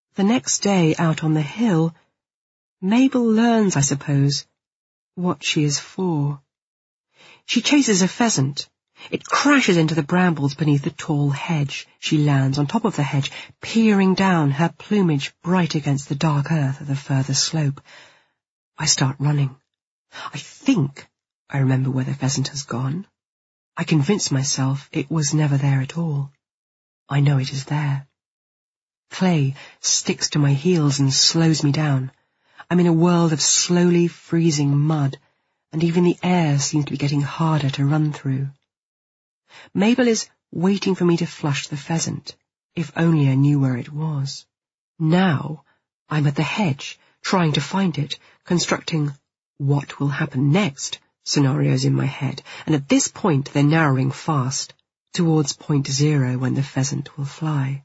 The next day out on the hill, Mabel learns, I suppose, what she is for. She chases a pheasant. It crashes into the brambles beneath a tall hedge. She lands on top of the hedge, peering down, her plumage bright against the dark earth of the further slope. I start running. I think I remember where the pheasant has gone. I convince myself it was never there at all. I know it is there. Clay sticks to my heels and slows me down. I'm in a world of slowly freezing mud, and even the air seems to be getting harder to run through. Mabel is waiting for me to flush the pheasant, if only I knew where it was. Now I'm at the hedge, trying to find it, constructing what will happen next scenarios in my head, and at this point they're narrowing fast, towards point 0 when the pheasant will fly.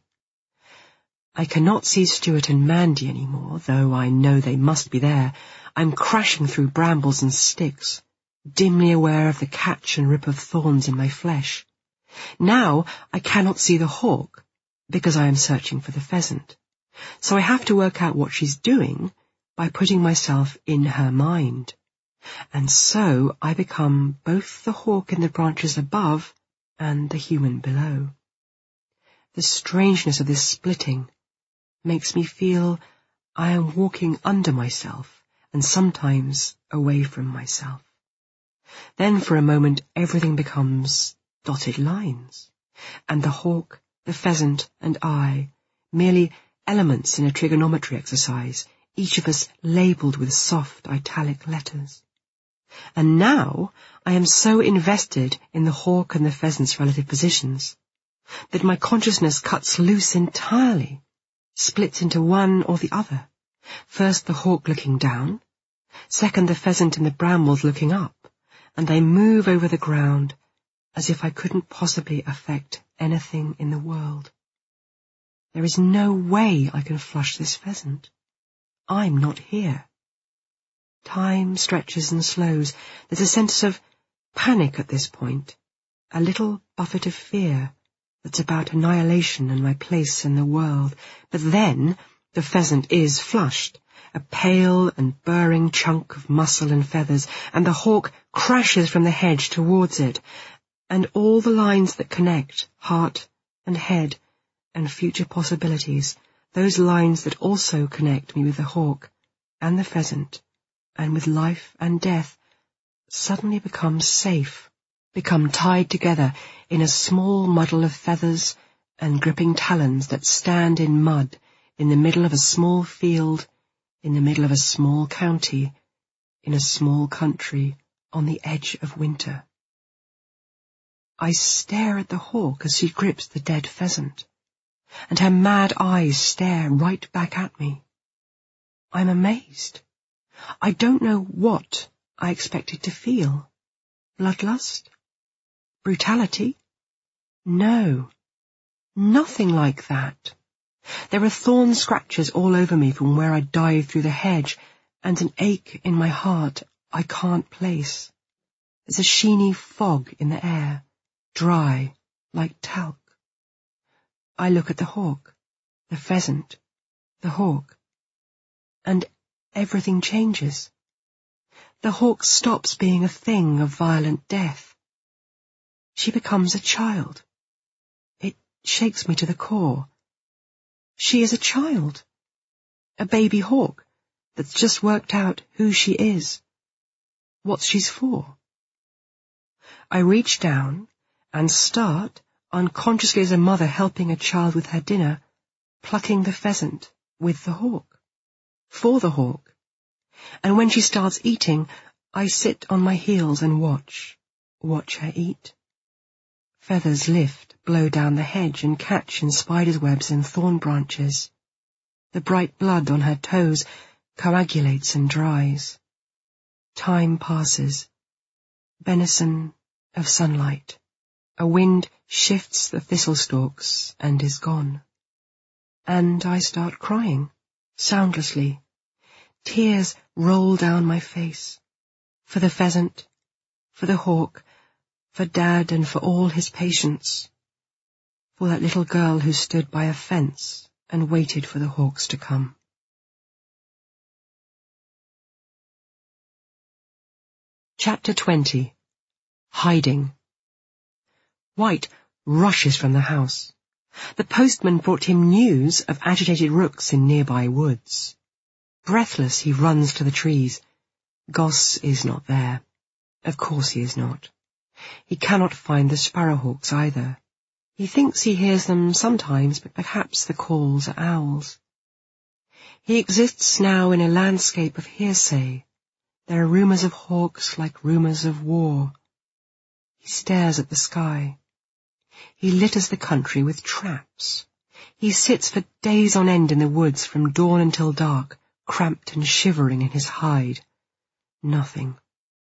I cannot see Stuart and Mandy anymore, though I know they must be there. I'm crashing through brambles and sticks, dimly aware of the catch and rip of thorns in my flesh. Now I cannot see the hawk, because I am searching for the pheasant. So I have to work out what she's doing by putting myself in her mind. And so I become both the hawk in the branches above and the human below. The strangeness of this splitting makes me feel I am walking under myself and sometimes away from myself. Then for a moment everything becomes dotted lines, and the hawk, the pheasant, and I, merely elements in a trigonometry exercise, each of us labelled with soft italic letters. And now I am so invested in the hawk and the pheasant's relative positions that my consciousness cuts loose entirely, splits into one or the other. First the hawk looking down, second the pheasant in the brambles looking up, and I move over the ground as if I couldn't possibly affect anything in the world. There is no way I can flush this pheasant. I'm not here. Time stretches and slows. There's a sense of panic at this point, a little buffet of fear that's about annihilation and my place in the world. But then the pheasant is flushed, a pale and burring chunk of muscle and feathers, and the hawk crashes from the hedge towards it, and all the lines that connect heart and head and future possibilities, those lines that also connect me with the hawk and the pheasant, and with life and death, suddenly become safe, become tied together in a small muddle of feathers and gripping talons that stand in mud in the middle of a small field, in the middle of a small county, in a small country on the edge of winter. I stare at the hawk as she grips the dead pheasant, and her mad eyes stare right back at me. I'm amazed. I don't know what I expected to feel. Bloodlust? Brutality? No, nothing like that. There are thorn scratches all over me from where I dived through the hedge, and an ache in my heart I can't place. There's a sheeny fog in the air, dry like talc. I look at the hawk, the pheasant, the hawk, and everything changes. The hawk stops being a thing of violent death. She becomes a child. It shakes me to the core. She is a child, a baby hawk that's just worked out who she is, what she's for. I reach down and start, unconsciously as a mother helping a child with her dinner, plucking the pheasant with the hawk, for the hawk. And when she starts eating, I sit on my heels and watch her eat. Feathers lift, blow down the hedge and catch in spider's webs and thorn branches. The bright blood on her toes coagulates and dries. Time passes. Benison of sunlight. A wind shifts the thistle stalks and is gone. And I start crying, soundlessly. Tears roll down my face. For the pheasant, for the hawk, for Dad and for all his patients. For that little girl who stood by a fence and waited for the hawks to come. Chapter 20. Hiding. White rushes from the house. The postman brought him news of agitated rooks in nearby woods. Breathless, he runs to the trees. Goss is not there. Of course he is not. He cannot find the sparrowhawks either. He thinks he hears them sometimes, but perhaps the calls are owls. He exists now in a landscape of hearsay. There are rumours of hawks like rumours of war. He stares at the sky. He litters the country with traps. He sits for days on end in the woods from dawn until dark, cramped and shivering in his hide. Nothing.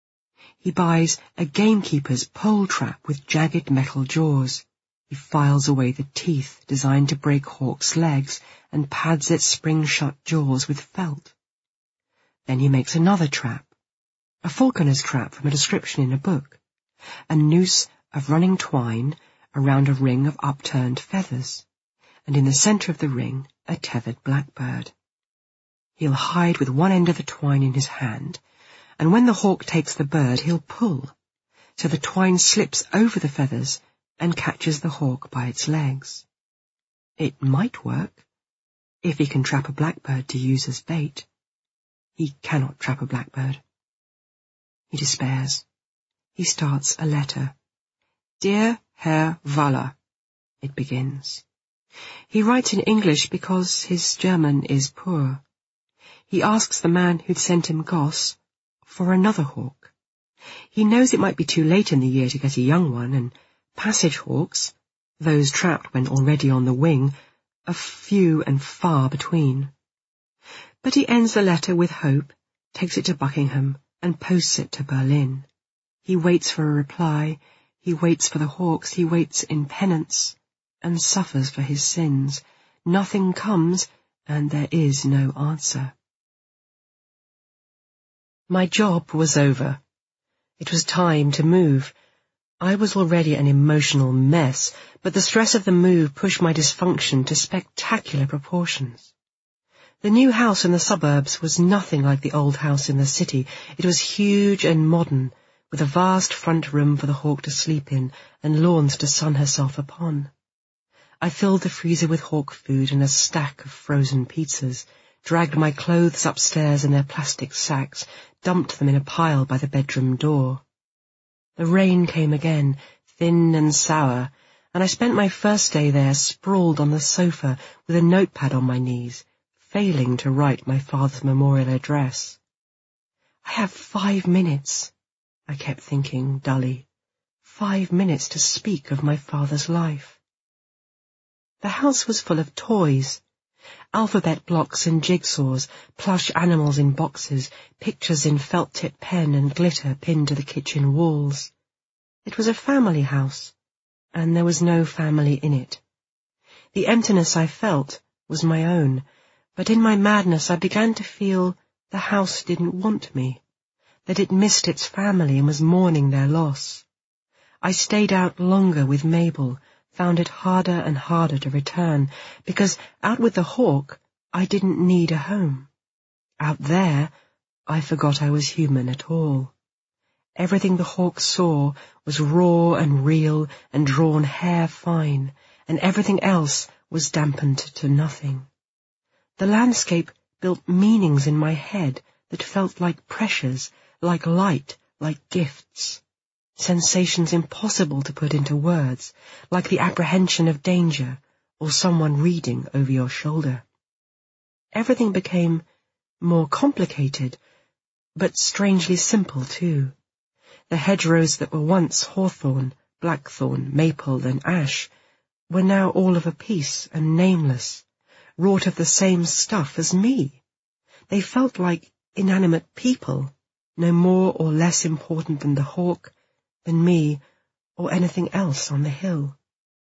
He buys a gamekeeper's pole trap with jagged metal jaws. He files away the teeth designed to break hawks' legs and pads its spring-shut jaws with felt. Then he makes another trap, a falconer's trap from a description in a book, a noose of running twine around a ring of upturned feathers, and in the centre of the ring a tethered blackbird. He'll hide with one end of the twine in his hand, and when the hawk takes the bird he'll pull, so the twine slips over the feathers and catches the hawk by its legs. It might work, if he can trap a blackbird to use as bait. He cannot trap a blackbird. He despairs. He starts a letter. Dear Herr Waller, it begins. He writes in English because his German is poor. He asks the man who'd sent him Goss for another hawk. He knows it might be too late in the year to get a young one, and passage hawks, those trapped when already on the wing, are few and far between. But he ends the letter with hope, takes it to Buckingham, and posts it to Berlin. He waits for a reply, he waits for the hawks, he waits in penance, and suffers for his sins. Nothing comes, and there is no answer. My job was over. It was time to move. I was already an emotional mess, but the stress of the move pushed my dysfunction to spectacular proportions. The new house in the suburbs was nothing like the old house in the city. It was huge and modern, with a vast front room for the hawk to sleep in and lawns to sun herself upon. I filled the freezer with hawk food and a stack of frozen pizzas, dragged my clothes upstairs in their plastic sacks, dumped them in a pile by the bedroom door. The rain came again, thin and sour, and I spent my first day there sprawled on the sofa with a notepad on my knees, failing to write my father's memorial address. I have 5 minutes, I kept thinking dully. 5 minutes to speak of my father's life. The house was full of toys. Alphabet blocks and jigsaws, plush animals in boxes, pictures in felt-tip pen and glitter pinned to the kitchen walls. It was a family house, and there was no family in it. The emptiness I felt was my own, but in my madness I began to feel the house didn't want me, that it missed its family and was mourning their loss. I stayed out longer with Mabel, found it harder and harder to return, because out with the hawk I didn't need a home. Out there I forgot I was human at all. Everything the hawk saw was raw and real and drawn hair-fine, and everything else was dampened to nothing. The landscape built meanings in my head that felt like pressures, like light, like gifts. Sensations impossible to put into words, like the apprehension of danger or someone reading over your shoulder. Everything became more complicated, but strangely simple too. The hedgerows that were once hawthorn, blackthorn, maple and ash were now all of a piece and nameless, wrought of the same stuff as me. They felt like inanimate people, no more or less important than the hawk, than me, or anything else on the hill.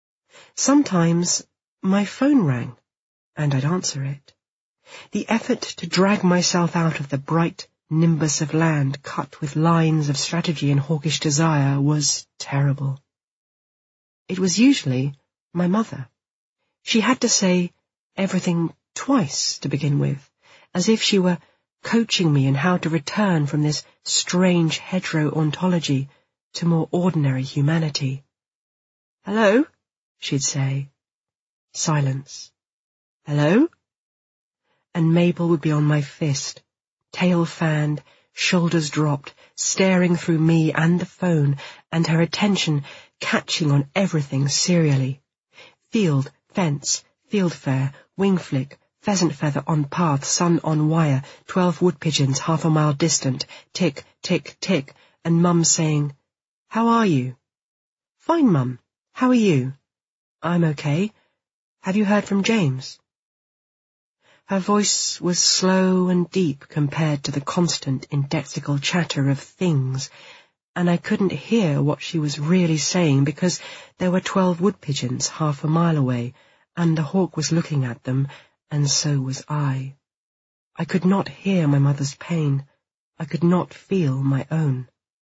Sometimes my phone rang, and I'd answer it. The effort to drag myself out of the bright nimbus of land cut with lines of strategy and hawkish desire was terrible. It was usually my mother. She had to say everything twice to begin with, as if she were coaching me in how to return from this strange hedgerow ontology to more ordinary humanity. "Hello?" she'd say. Silence. "Hello?" And Mabel would be on my fist, tail fanned, shoulders dropped, staring through me and the phone, and her attention catching on everything serially. Field, fence, fieldfare, wing flick, pheasant feather on path, sun on wire, 12 wood pigeons half a mile distant, tick, tick, tick, and Mum saying, "How are you?" "Fine, Mum. How are you?" "I'm okay. Have you heard from James?" Her voice was slow and deep compared to the constant indexical chatter of things, and I couldn't hear what she was really saying because there were 12 wood pigeons half a mile away, and the hawk was looking at them, and so was I. I could not hear my mother's pain. I could not feel my own.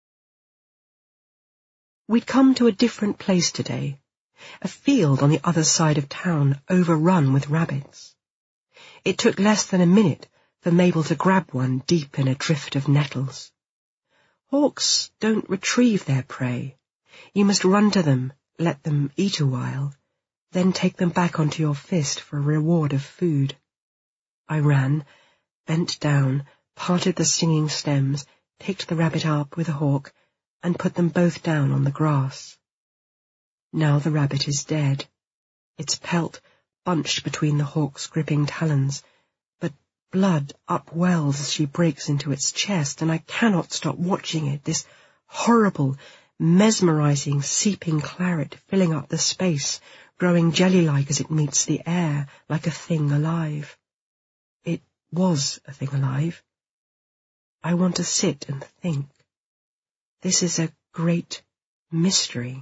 We'd come to a different place today, a field on the other side of town, overrun with rabbits. It took less than a minute for Mabel to grab one deep in a drift of nettles. Hawks don't retrieve their prey. You must run to them, let them eat a while, then take them back onto your fist for a reward of food. I ran, bent down, parted the stinging stems, picked the rabbit up with a hawk, and put them both down on the grass. Now the rabbit is dead, its pelt bunched between the hawk's gripping talons, but blood upwells as she breaks into its chest, and I cannot stop watching it, this horrible, mesmerizing, seeping claret filling up the space, growing jelly-like as it meets the air, like a thing alive. It was a thing alive. I want to sit and think. This is a great mystery.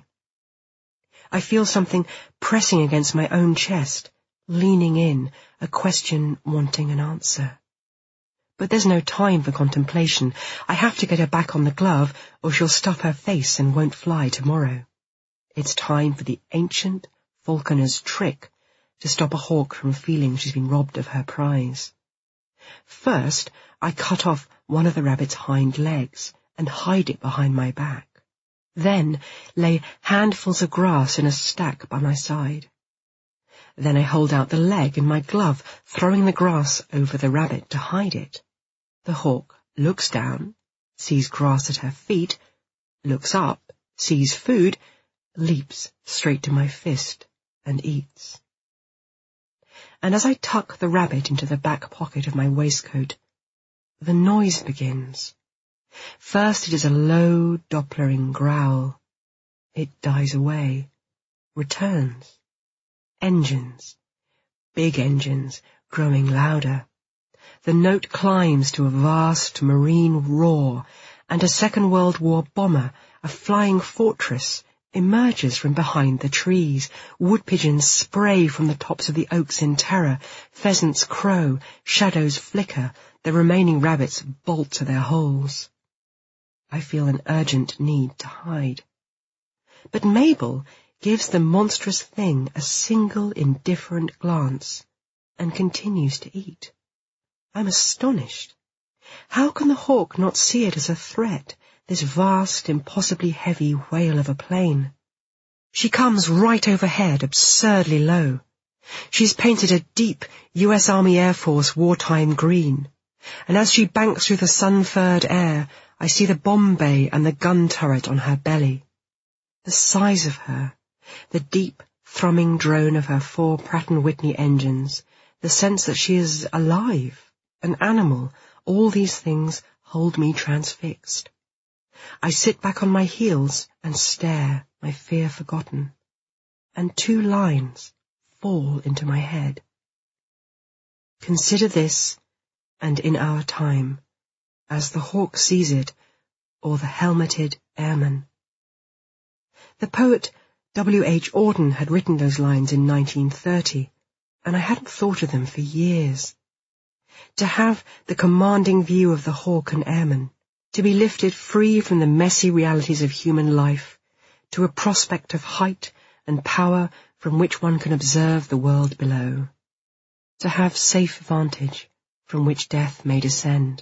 I feel something pressing against my own chest, leaning in, a question wanting an answer. But there's no time for contemplation. I have to get her back on the glove, or she'll stuff her face and won't fly tomorrow. It's time for the ancient falconer's trick to stop a hawk from feeling she's been robbed of her prize. First, I cut off one of the rabbit's hind legs and hide it behind my back. Then lay handfuls of grass in a stack by my side. Then I hold out the leg in my glove, throwing the grass over the rabbit to hide it. The hawk looks down, sees grass at her feet, looks up, sees food, leaps straight to my fist and eats. And as I tuck the rabbit into the back pocket of my waistcoat, the noise begins. First it is a low, dopplering growl. It dies away, returns. Engines, big engines, growing louder. The note climbs to a vast marine roar, and a Second World War bomber, a flying fortress, emerges from behind the trees. Wood pigeons spray from the tops of the oaks in terror, pheasants crow, shadows flicker, the remaining rabbits bolt to their holes. I feel an urgent need to hide. But Mabel gives the monstrous thing a single indifferent glance and continues to eat. I'm astonished. How can the hawk not see it as a threat, this vast, impossibly heavy whale of a plane? She comes right overhead, absurdly low. She's painted a deep US Army Air Force wartime green, and as she banks through the sun-furred air, I see the bomb bay and the gun turret on her belly. The size of her, the deep, thrumming drone of her 4 Pratt & Whitney engines, the sense that she is alive, an animal, all these things hold me transfixed. I sit back on my heels and stare, my fear forgotten, and 2 lines fall into my head. Consider this, and in our time, as the hawk sees it, or the helmeted airman. The poet W.H. Auden had written those lines in 1930, and I hadn't thought of them for years. To have the commanding view of the hawk and airman, to be lifted free from the messy realities of human life, to a prospect of height and power from which one can observe the world below. to have safe vantage from which death may descend.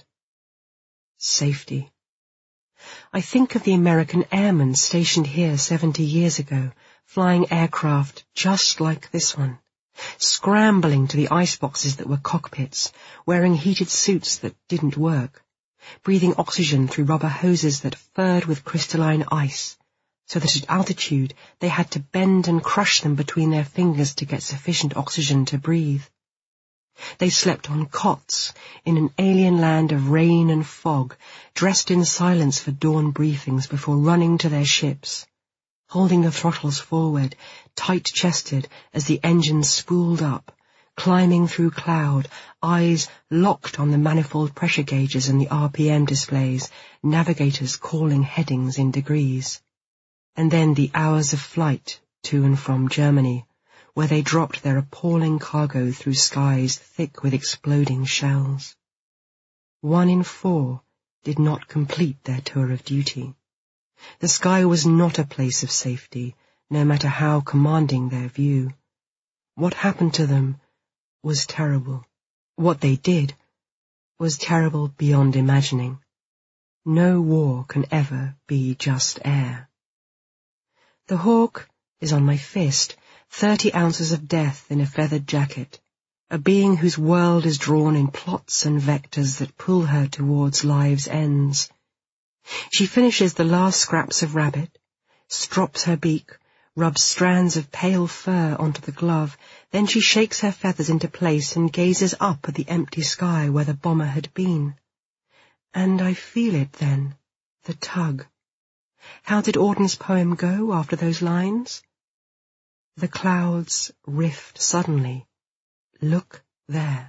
Safety. I think of the American airmen stationed here 70 years ago, flying aircraft just like this one, scrambling to the iceboxes that were cockpits, wearing heated suits that didn't work, breathing oxygen through rubber hoses that furred with crystalline ice, so that at altitude they had to bend and crush them between their fingers to get sufficient oxygen to breathe. They slept on cots in an alien land of rain and fog, dressed in silence for dawn briefings before running to their ships, holding the throttles forward, tight-chested as the engines spooled up, climbing through cloud, eyes locked on the manifold pressure gauges and the RPM displays, navigators calling headings in degrees. And then the hours of flight to and from Germany, where they dropped their appalling cargo through skies thick with exploding shells. 1 in 4 did not complete their tour of duty. The sky was not a place of safety, no matter how commanding their view. What happened to them was terrible. What they did was terrible beyond imagining. No war can ever be just air. The Hawk is on my fist, 30 ounces of death in a feathered jacket, a being whose world is drawn in plots and vectors that pull her towards life's ends. She finishes the last scraps of rabbit, strops her beak, rubs strands of pale fur onto the glove, then she shakes her feathers into place and gazes up at the empty sky where the bomber had been. And I feel it then, the tug. How did Auden's poem go after those lines? The clouds rift suddenly. Look there.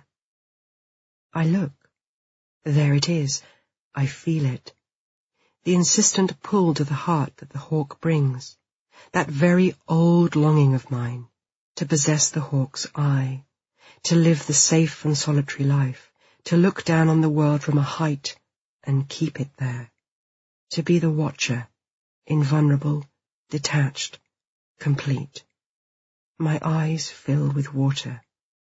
I look. There it is. I feel it. The insistent pull to the heart that the hawk brings. That very old longing of mine to possess the hawk's eye, to live the safe and solitary life, to look down on the world from a height and keep it there, to be the watcher, invulnerable, detached, complete. My eyes fill with water.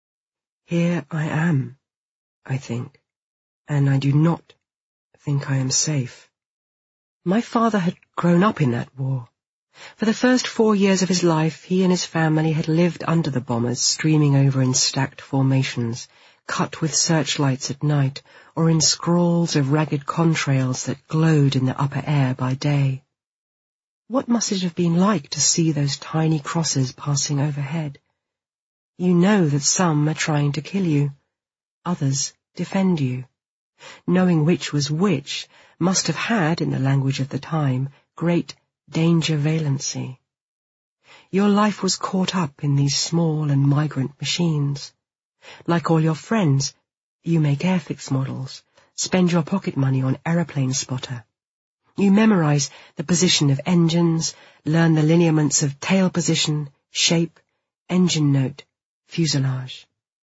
Here I am, I think, and I do not think I am safe. My father had grown up in that war. For the first 4 years of his life, he and his family had lived under the bombers streaming over in stacked formations, cut with searchlights at night, or in scrawls of ragged contrails that glowed in the upper air by day. What must it have been like to see those tiny crosses passing overhead? You know that some are trying to kill you, others defend you. Knowing which was which must have had, in the language of the time, great danger valency. Your life was caught up in these small and migrant machines. Like all your friends, you make Airfix models, spend your pocket money on Aeroplane Spotter. You memorize the position of engines, learn the lineaments of tail position, shape, engine note, fuselage.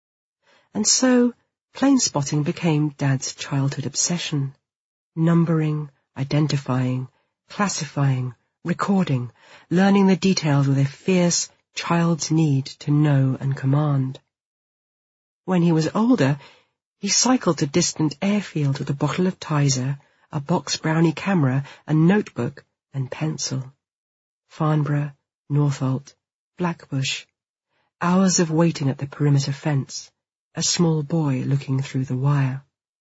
And so, plane spotting became Dad's childhood obsession. Numbering, identifying, classifying, recording, learning the details with a fierce child's need to know and command. When he was older, he cycled to distant airfields with a bottle of Tizer, a box Brownie camera, a notebook and pencil. Farnborough, Northolt, Blackbush. Hours of waiting at the perimeter fence, a small boy looking through the wire.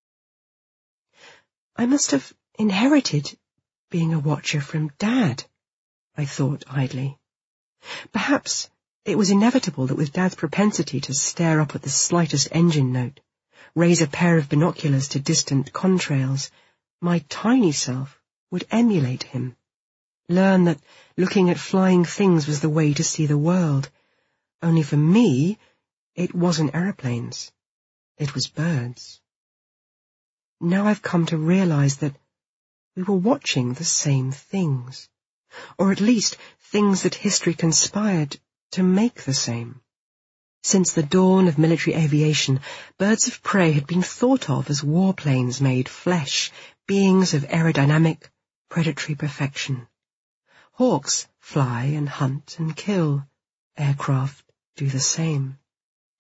I must have inherited being a watcher from Dad, I thought idly. Perhaps it was inevitable that with Dad's propensity to stare up at the slightest engine note, raise a pair of binoculars to distant contrails, my tiny self would emulate him, learn that looking at flying things was the way to see the world. Only for me, it wasn't aeroplanes. It was birds. Now I've come to realize that we were watching the same things, or at least things that history conspired to make the same. Since the dawn of military aviation, birds of prey had been thought of as warplanes made flesh, beings of aerodynamic, predatory perfection. Hawks fly and hunt and kill. Aircraft do the same.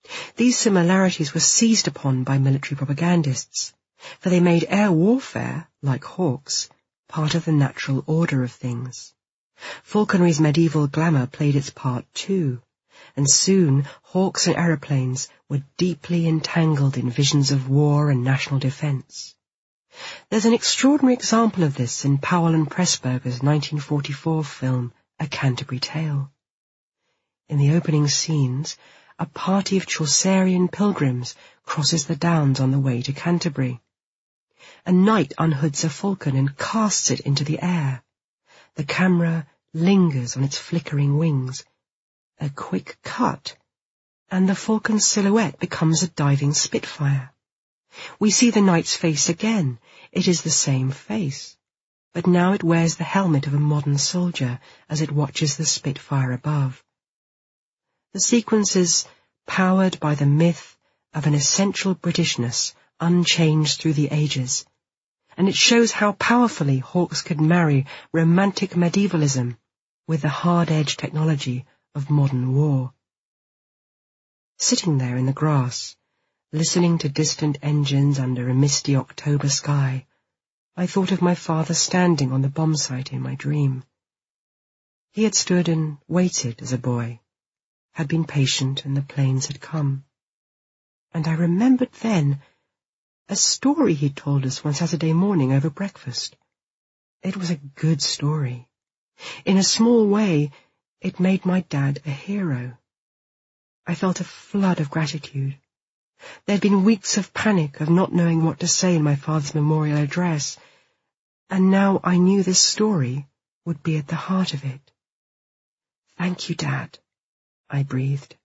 These similarities were seized upon by military propagandists, for they made air warfare, like hawks, part of the natural order of things. Falconry's medieval glamour played its part too, and soon hawks and aeroplanes were deeply entangled in visions of war and national defence. There's an extraordinary example of this in Powell and Pressburger's 1944 film, A Canterbury Tale. In the opening scenes, a party of Chaucerian pilgrims crosses the downs on the way to Canterbury. A knight unhoods a falcon and casts it into the air. The camera lingers on its flickering wings. A quick cut, and the falcon's silhouette becomes a diving Spitfire. We see the knight's face again. It is the same face, but now it wears the helmet of a modern soldier as it watches the Spitfire above. The sequence is powered by the myth of an essential Britishness unchanged through the ages, and it shows how powerfully hawks could marry romantic medievalism with the hard-edged technology of modern war. Sitting there in the grass, listening to distant engines under a misty October sky, I thought of my father standing on the bomb site in my dream. He had stood and waited as a boy, had been patient, and the planes had come. And I remembered then a story he'd told us one Saturday morning over breakfast. It was a good story. In a small way, it made my dad a hero. I felt a flood of gratitude. There'd been weeks of panic, of not knowing what to say in my father's memorial address, and now I knew this story would be at the heart of it. "Thank you, Dad," I breathed.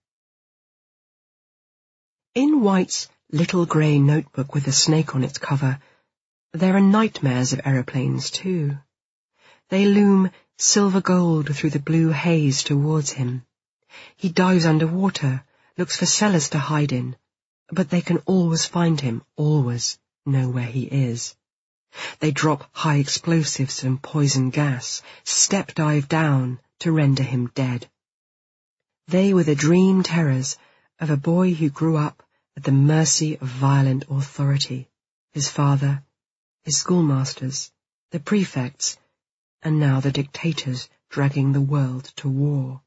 In White's little grey notebook with a snake on its cover, there are nightmares of aeroplanes too. They loom silver gold through the blue haze towards him. He dives under water, looks for cellars to hide in, but they can always find him, always know where he is. They drop high explosives and poison gas, step dive down to render him dead. They were the dream terrors of a boy who grew up at the mercy of violent authority, his father, his schoolmasters, the prefects, and now the dictators dragging the world to war.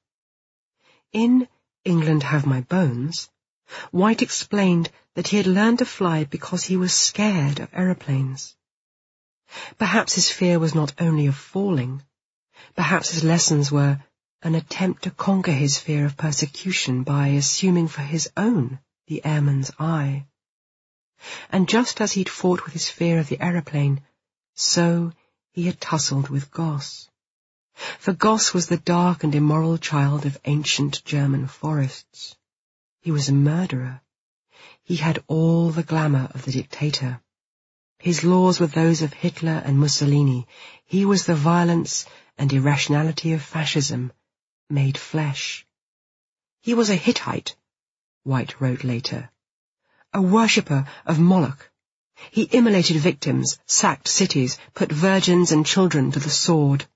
In England Have My Bones, White explained that he had learned to fly because he was scared of aeroplanes. Perhaps his fear was not only of falling. Perhaps his lessons were an attempt to conquer his fear of persecution by assuming for his own the airman's eye. And just as he'd fought with his fear of the aeroplane, so he had tussled with Goss. For Goss was the dark and immoral child of ancient German forests. He was a murderer. He had all the glamour of the dictator. His laws were those of Hitler and Mussolini. He was the violence and irrationality of fascism, made flesh. He was a Hittite, White wrote later, a worshipper of Moloch. He immolated victims, sacked cities, put virgins and children to the sword.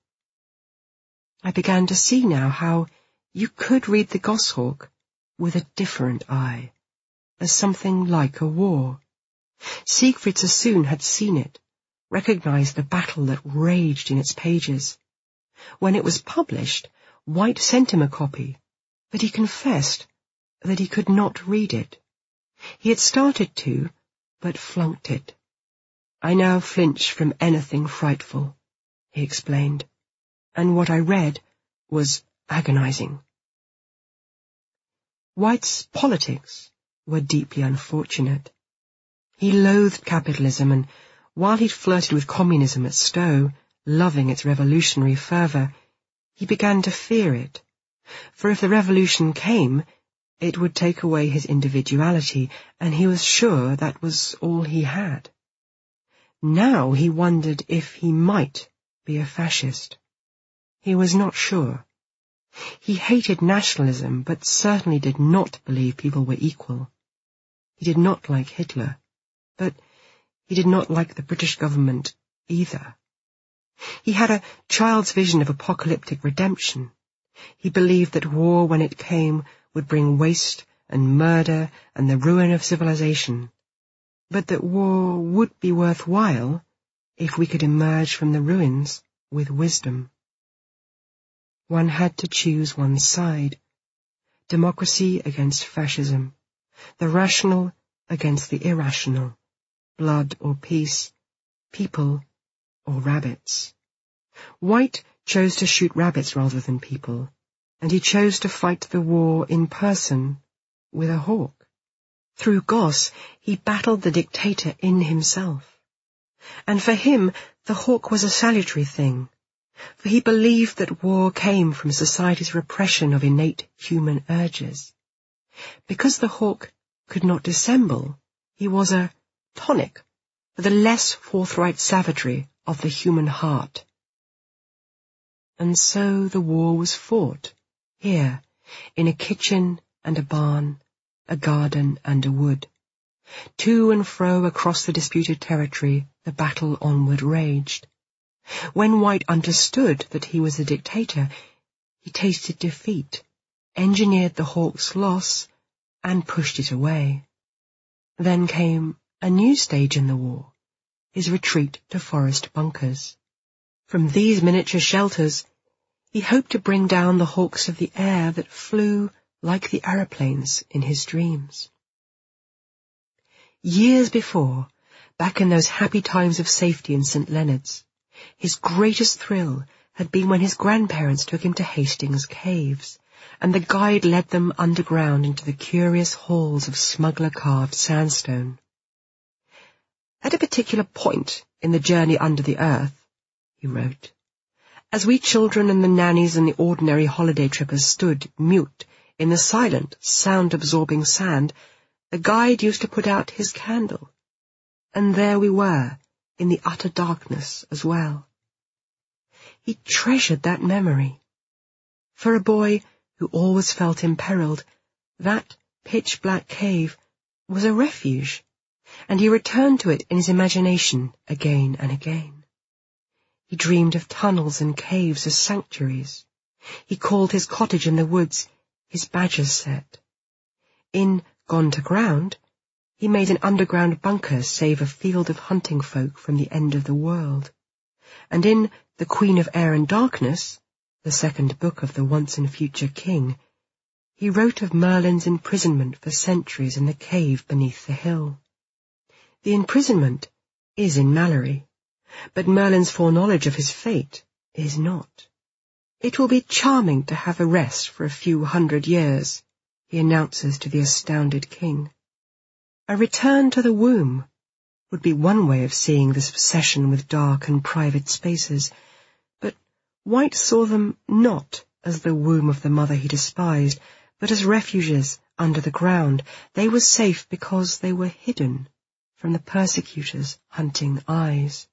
I began to see now how you could read the Goshawk with a different eye, as something like a war. Siegfried Sassoon had seen it, recognized the battle that raged in its pages. When it was published, White sent him a copy, but he confessed that he could not read it. He had started to, but flunked it. "I now flinch from anything frightful," he explained, and what I read was agonizing. White's politics were deeply unfortunate. He loathed capitalism, and while he'd flirted with communism at Stowe, loving its revolutionary fervour, he began to fear it. For if the revolution came, it would take away his individuality, and he was sure that was all he had. Now he wondered if he might be a fascist. He was not sure. He hated nationalism, but certainly did not believe people were equal. He did not like Hitler, but he did not like the British government either. He had a child's vision of apocalyptic redemption. He believed that war, when it came, would bring waste and murder and the ruin of civilization, but that war would be worthwhile if we could emerge from the ruins with wisdom. One had to choose one side, democracy against fascism, the rational against the irrational, blood or peace, people or rabbits. White chose to shoot rabbits rather than people, and he chose to fight the war in person with a hawk. Through Goss, he battled the dictator in himself. And for him, the hawk was a salutary thing, for he believed that war came from society's repression of innate human urges. Because the hawk could not dissemble, he was a tonic for the less forthright savagery of the human heart. And so the war was fought, here, in a kitchen and a barn, a garden and a wood. To and fro across the disputed territory, the battle onward raged. When White understood that he was the dictator, he tasted defeat, engineered the hawk's loss, and pushed it away. Then came a new stage in the war, his retreat to forest bunkers. From these miniature shelters, he hoped to bring down the hawks of the air that flew like the aeroplanes in his dreams. Years before, back in those happy times of safety in St. Leonard's, his greatest thrill had been when his grandparents took him to Hastings Caves, and the guide led them underground into the curious halls of smuggler-carved sandstone. At a particular point in the journey under the earth, he wrote, as we children and the nannies and the ordinary holiday trippers stood mute in the silent, sound-absorbing sand, the guide used to put out his candle, and there we were, in the utter darkness as well. He treasured that memory. For a boy who always felt imperiled, that pitch-black cave was a refuge, and he returned to it in his imagination again and again. He dreamed of tunnels and caves as sanctuaries. He called his cottage in the woods his badger's set. In Gone to Ground, he made an underground bunker save a field of hunting folk from the end of the world. And in The Queen of Air and Darkness, the second book of the once-and-future king, he wrote of Merlin's imprisonment for centuries in the cave beneath the hill. The imprisonment is in Malory, but Merlin's foreknowledge of his fate is not. It will be charming to have a rest for a few 100 years, he announces to the astounded king. A return to the womb would be one way of seeing this obsession with dark and private spaces, but White saw them not as the womb of the mother he despised, but as refuges under the ground. They were safe because they were hidden from the persecutors' hunting eyes.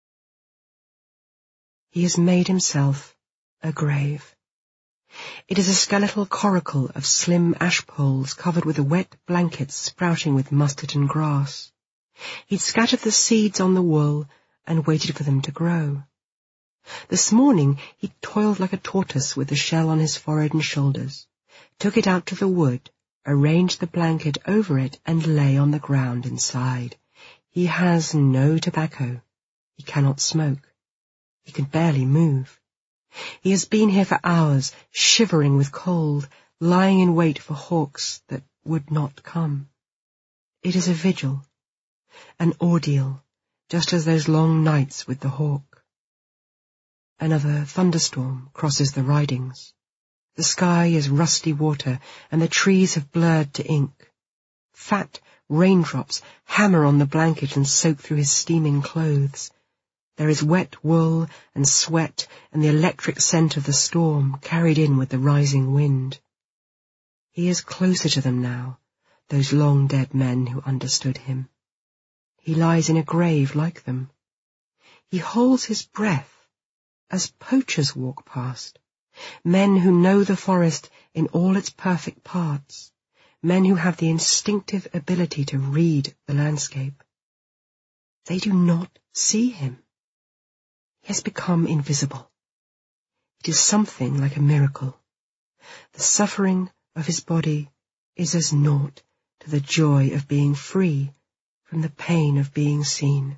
He has made himself a grave. It is a skeletal coracle of slim ash poles covered with wet blankets sprouting with mustard and grass. He'd scattered the seeds on the wool and waited for them to grow. This morning he toiled like a tortoise with the shell on his forehead and shoulders, took it out to the wood, arranged the blanket over it, and lay on the ground inside. He has no tobacco. He cannot smoke. He can barely move. He has been here for hours, shivering with cold, lying in wait for hawks that would not come. It is a vigil, an ordeal, just as those long nights with the hawk. Another thunderstorm crosses the Ridings. The sky is rusty water, and the trees have blurred to ink. Fat raindrops hammer on the blanket and soak through his steaming clothes. There is wet wool and sweat and the electric scent of the storm carried in with the rising wind. He is closer to them now, those long-dead men who understood him. He lies in a grave like them. He holds his breath as poachers walk past, men who know the forest in all its perfect parts, men who have the instinctive ability to read the landscape. They do not see him. He has become invisible. It is something like a miracle. The suffering of his body is as naught to the joy of being free from the pain of being seen.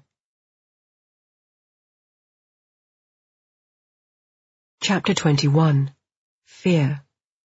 Chapter 21. Fear.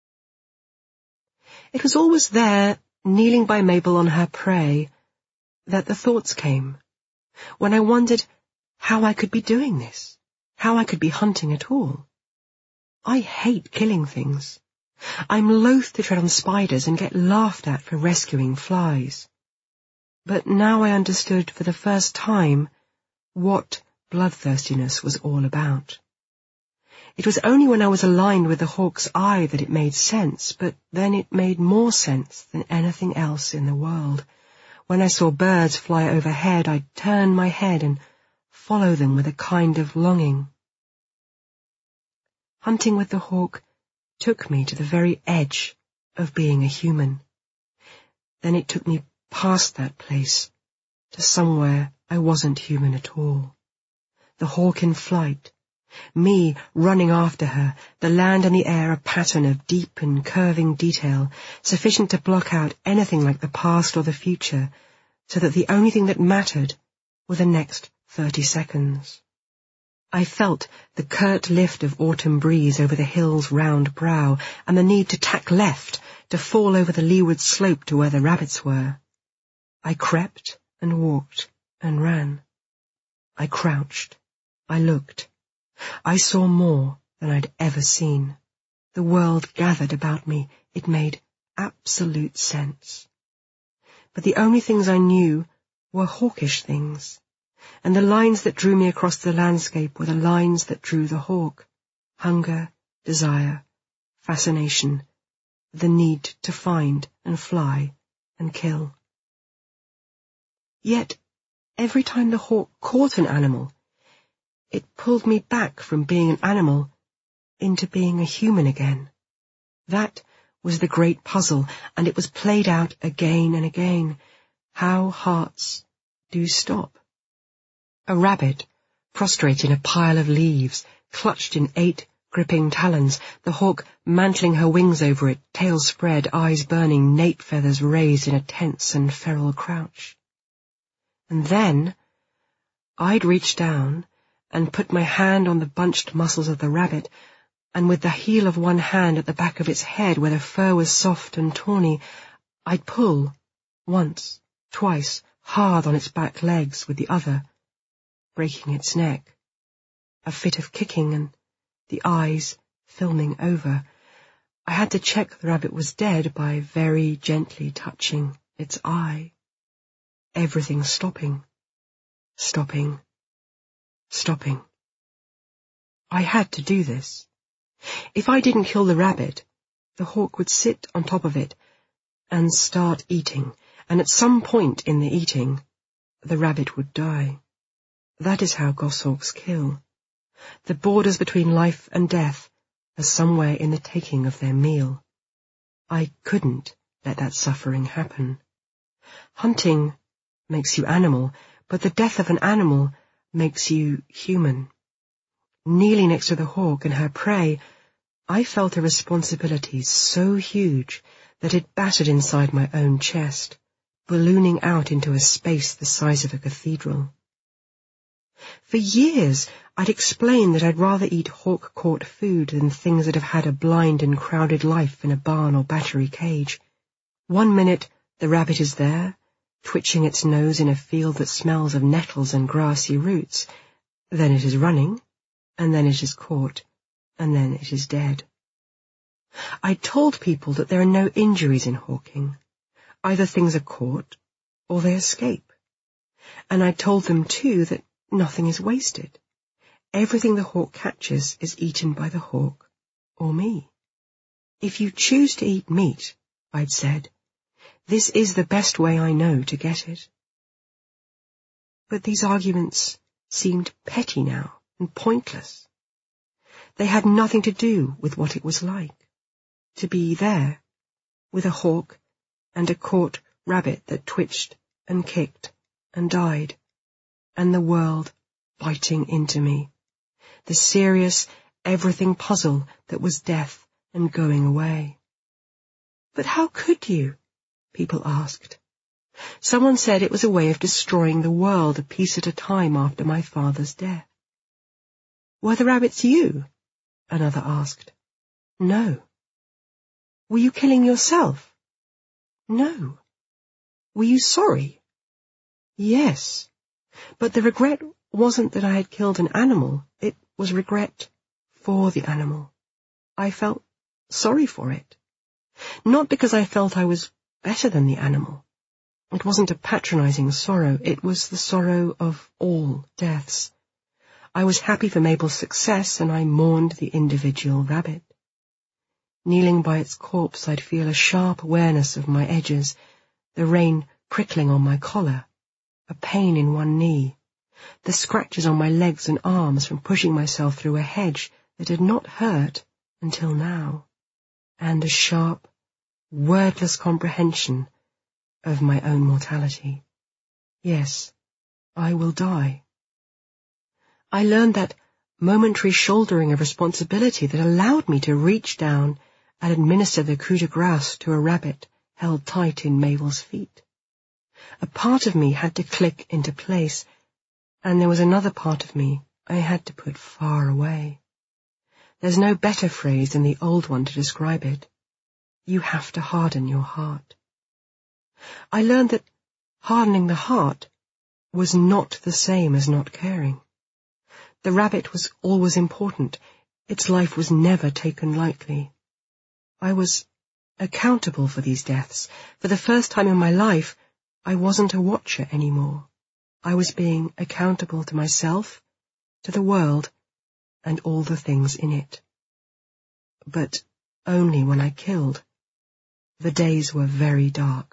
It was always there, kneeling by Mabel on her prey, that the thoughts came, when I wondered how I could be doing this, how I could be hunting at all. I hate killing things. I'm loath to tread on spiders and get laughed at for rescuing flies. But now I understood for the first time what bloodthirstiness was all about. It was only when I was aligned with the hawk's eye that it made sense, but then it made more sense than anything else in the world. When I saw birds fly overhead, I'd turn my head and follow them with a kind of longing. Hunting with the hawk took me to the very edge of being a human. Then it took me past that place to somewhere I wasn't human at all. The hawk in flight, me running after her, the land and the air a pattern of deep and curving detail, sufficient to block out anything like the past or the future, so that the only thing that mattered were the next 30 seconds. I felt the curt lift of autumn breeze over the hill's round brow, and the need to tack left, to fall over the leeward slope to where the rabbits were. I crept and walked and ran. I crouched. I looked. I saw more than I'd ever seen. The world gathered about me. It made absolute sense. But the only things I knew were hawkish things, and the lines that drew me across the landscape were the lines that drew the hawk: hunger, desire, fascination, the need to find and fly and kill. Yet, every time the hawk caught an animal, it pulled me back from being an animal into being a human again. That was the great puzzle, and it was played out again and again. How hearts do stop. A rabbit, prostrate in a pile of leaves, clutched in 8 gripping talons, the hawk mantling her wings over it, tail spread, eyes burning, nape feathers raised in a tense and feral crouch. And then I'd reach down and put my hand on the bunched muscles of the rabbit, and with the heel of one hand at the back of its head where the fur was soft and tawny, I'd pull, once, twice, hard on its back legs with the other, breaking its neck. A fit of kicking and the eyes filming over. I had to check the rabbit was dead by very gently touching its eye. Everything stopping, stopping, stopping. I had to do this. If I didn't kill the rabbit, the hawk would sit on top of it and start eating, and at some point in the eating, the rabbit would die. That is how goshawks kill. The borders between life and death are somewhere in the taking of their meal. I couldn't let that suffering happen. Hunting makes you animal, but the death of an animal makes you human. Kneeling next to the hawk and her prey, I felt a responsibility so huge that it battered inside my own chest, ballooning out into a space the size of a cathedral. For years I'd explained that I'd rather eat hawk-caught food than things that have had a blind and crowded life in a barn or battery cage. 1 minute the rabbit is there, twitching its nose in a field that smells of nettles and grassy roots. Then it is running, and then it is caught, and then it is dead. I told people that there are no injuries in hawking. Either things are caught, or they escape. And I told them, too, that nothing is wasted. Everything the hawk catches is eaten by the hawk, or me. If you choose to eat meat, I'd said, this is the best way I know to get it. But these arguments seemed petty now and pointless. They had nothing to do with what it was like to be there with a hawk and a caught rabbit that twitched and kicked and died, and the world biting into me, the serious everything puzzle that was death and going away. But how could you, people asked. Someone said it was a way of destroying the world a piece at a time after my father's death. Were the rabbits you? Another asked. No. Were you killing yourself? No. Were you sorry? Yes. But the regret wasn't that I had killed an animal. It was regret for the animal. I felt sorry for it. Not because I felt I was better than the animal. It wasn't a patronizing sorrow. It was the sorrow of all deaths. I was happy for Mabel's success, and I mourned the individual rabbit. Kneeling by its corpse, I'd feel a sharp awareness of my edges, the rain prickling on my collar, a pain in one knee, the scratches on my legs and arms from pushing myself through a hedge that had not hurt until now, and a sharp, wordless comprehension of my own mortality. Yes, I will die. I learned that momentary shouldering of responsibility that allowed me to reach down and administer the coup de grace to a rabbit held tight in Mabel's feet. A part of me had to click into place, and there was another part of me I had to put far away. There's no better phrase than the old one to describe it. You have to harden your heart. I learned that hardening the heart was not the same as not caring. The rabbit was always important. Its life was never taken lightly. I was accountable for these deaths. For the first time in my life, I wasn't a watcher anymore. I was being accountable to myself, to the world, and all the things in it. But only when I killed. The days were very dark.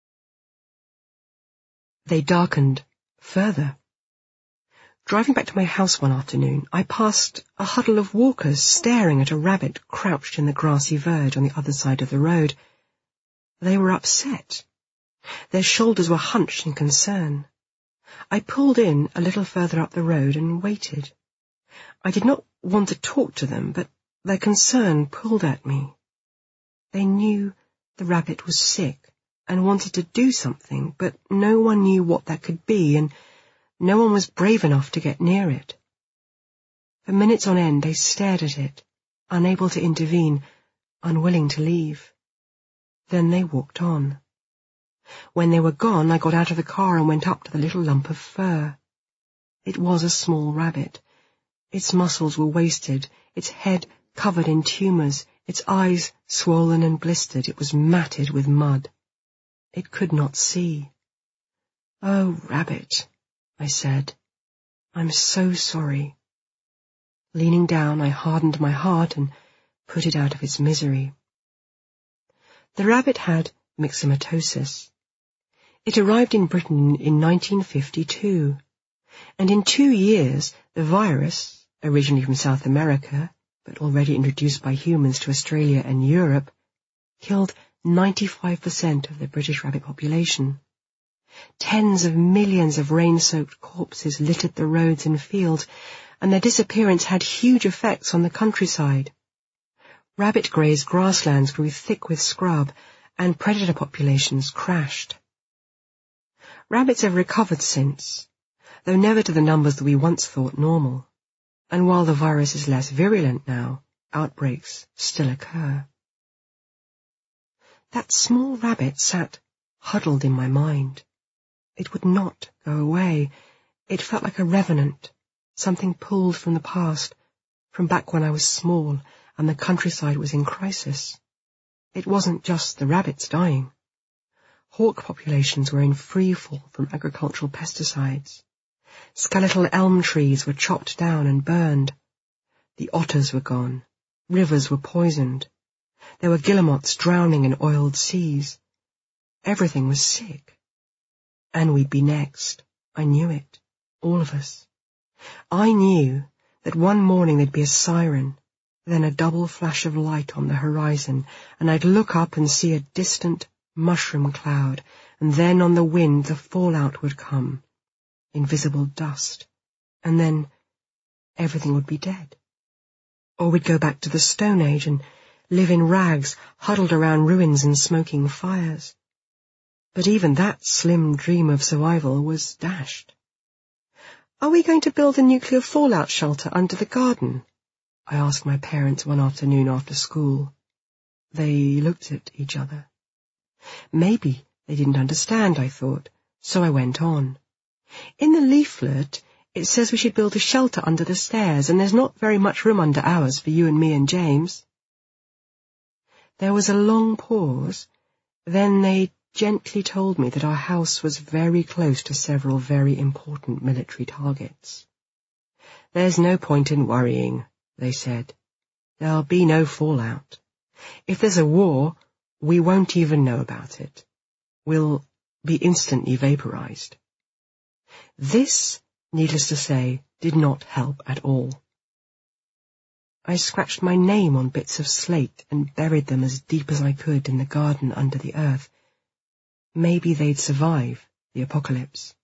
They darkened further. Driving back to my house one afternoon, I passed a huddle of walkers staring at a rabbit crouched in the grassy verge on the other side of the road. They were upset. Their shoulders were hunched in concern. I pulled in a little further up the road and waited. I did not want to talk to them, but their concern pulled at me. They knew the rabbit was sick and wanted to do something, but no one knew what that could be, and no one was brave enough to get near it. For minutes on end they stared at it, unable to intervene, unwilling to leave. Then they walked on. When they were gone, I got out of the car and went up to the little lump of fur. It was a small rabbit. Its muscles were wasted, its head covered in tumours, its eyes swollen and blistered. It was matted with mud. It could not see. "Oh, rabbit," I said, "I'm so sorry." Leaning down, I hardened my heart and put it out of its misery. The rabbit had myxomatosis. It arrived in Britain in 1952, and in 2 years the virus, originally from South America, but already introduced by humans to Australia and Europe, killed 95% of the British rabbit population. Tens of millions of rain-soaked corpses littered the roads and fields, and their disappearance had huge effects on the countryside. Rabbit-grazed grasslands grew thick with scrub, and predator populations crashed. Rabbits have recovered since, though never to the numbers that we once thought normal, and while the virus is less virulent now, outbreaks still occur. That small rabbit sat huddled in my mind. It would not go away. It felt like a revenant, something pulled from the past, from back when I was small and the countryside was in crisis. It wasn't just the rabbits dying. Hawk populations were in free fall from agricultural pesticides. Skeletal elm trees were chopped down and burned. The otters were gone. Rivers were poisoned. There were guillemots drowning in oiled seas. Everything was sick. And we'd be next. I knew it. All of us. I knew that one morning there'd be a siren, then a double flash of light on the horizon, and I'd look up and see a distant mushroom cloud, and then on the wind the fallout would come, invisible dust, and then everything would be dead. Or we'd go back to the Stone Age and live in rags, huddled around ruins and smoking fires. But even that slim dream of survival was dashed. "Are we going to build a nuclear fallout shelter under the garden?" I asked my parents one afternoon after school. They looked at each other. Maybe they didn't understand, I thought, so I went on. "In the leaflet, it says we should build a shelter under the stairs, and there's not very much room under ours for you and me and James." There was a long pause. Then they gently told me that our house was very close to several very important military targets. "There's no point in worrying," they said. "There'll be no fallout. If there's a war, we won't even know about it. We'll be instantly vaporized." This, needless to say, did not help at all. I scratched my name on bits of slate and buried them as deep as I could in the garden under the earth. Maybe they'd survive the apocalypse.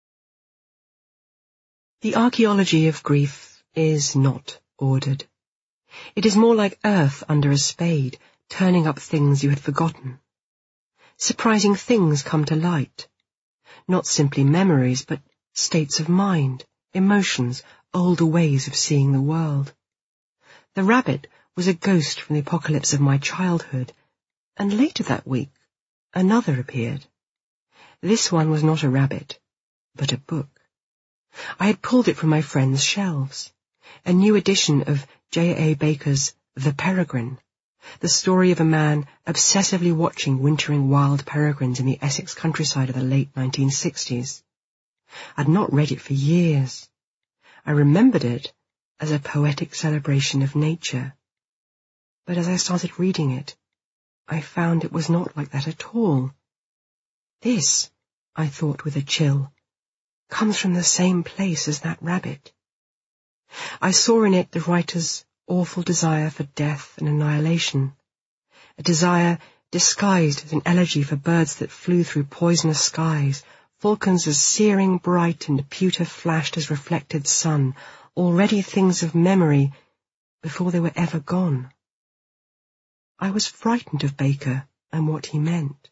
The archaeology of grief is not ordered. It is more like earth under a spade, turning up things you had forgotten. Surprising things come to light. Not simply memories, but states of mind, emotions, older ways of seeing the world. The rabbit was a ghost from the apocalypse of my childhood, and later that week, another appeared. This one was not a rabbit, but a book. I had pulled it from my friend's shelves, a new edition of J.A. Baker's The Peregrine, the story of a man obsessively watching wintering wild peregrines in the Essex countryside of the late 1960s. I'd not read it for years. I remembered it as a poetic celebration of nature. But as I started reading it, I found it was not like that at all. This, I thought with a chill, comes from the same place as that rabbit. I saw in it the writer's awful desire for death and annihilation, a desire disguised as an elegy for birds that flew through poisonous skies, falcons as searing bright and pewter flashed as reflected sun, already things of memory before they were ever gone. I was frightened of Baker and what he meant.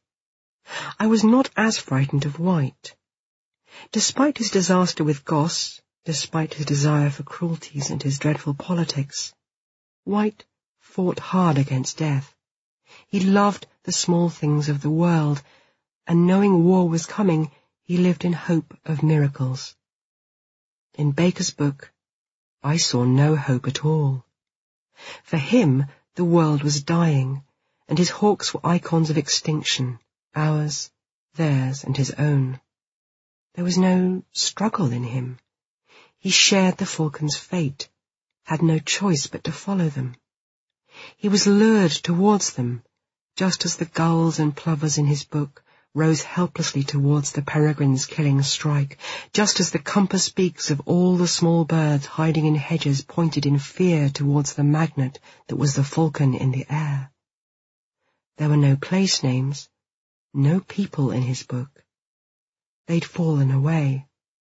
I was not as frightened of White. Despite his disaster with Goss, despite his desire for cruelties and his dreadful politics, White fought hard against death. He loved the small things of the world, and knowing war was coming, he lived in hope of miracles. In Baker's book, I saw no hope at all. For him, the world was dying, and his hawks were icons of extinction, ours, theirs, and his own. There was no struggle in him. He shared the falcon's fate, had no choice but to follow them. He was lured towards them, just as the gulls and plovers in his book rose helplessly towards the peregrine's killing strike, just as the compass beaks of all the small birds hiding in hedges pointed in fear towards the magnet that was the falcon in the air. There were no place names, no people in his book. They'd fallen away.